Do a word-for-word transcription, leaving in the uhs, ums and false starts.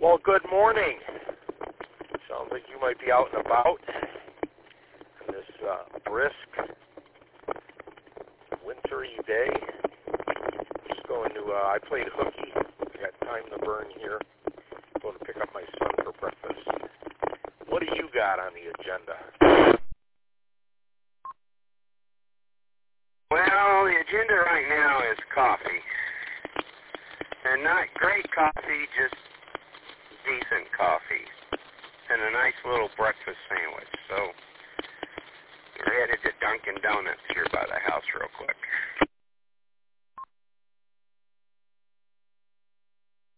Well, good morning. Sounds like you might be out and about on this uh, brisk, wintry day. Just going to, uh, I played hooky. I got time to burn here. Going to pick up my son for breakfast. What do you got on the agenda? Well, the agenda right now is coffee. And not great coffee, just decent coffee. And a nice little breakfast sandwich. So, we're headed to Dunkin' Donuts here by the house real quick.